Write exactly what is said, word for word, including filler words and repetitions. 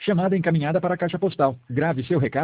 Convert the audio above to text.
Chamada encaminhada para a caixa postal. Grave seu recado.